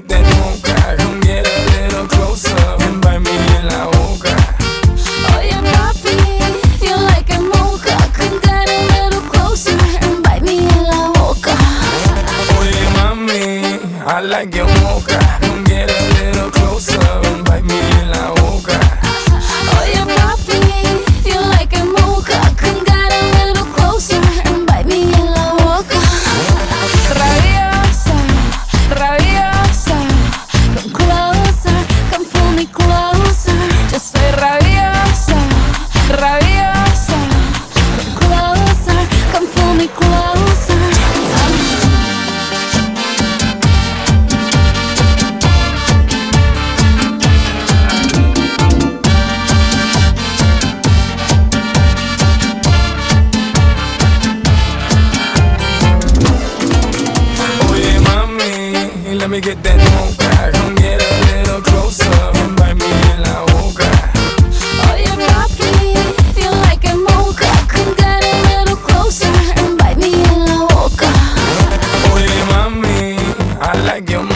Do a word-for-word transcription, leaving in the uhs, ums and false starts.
get that mocha. Come get a little closer and bite me in la boca. Oye papi, feel like a mocha. Come get a little closer and bite me in la boca. Oye mami, I like your mocha. Come get a little closer and bite me in la boca. Oye papi, feel like a mocha. Come get a little closer and bite me in la boca. Rabiosa, rabiosa, come closer, come pull me closer. Just say rabiosa, rabiosa, come closer, come pull me closer. Oye mami, let me get that mocha. Come get a little closer and bite me in la boca. Oye papi, feel like a mocha. Come get a little closer and bite me in la boca. Oye mami, I like your mocha.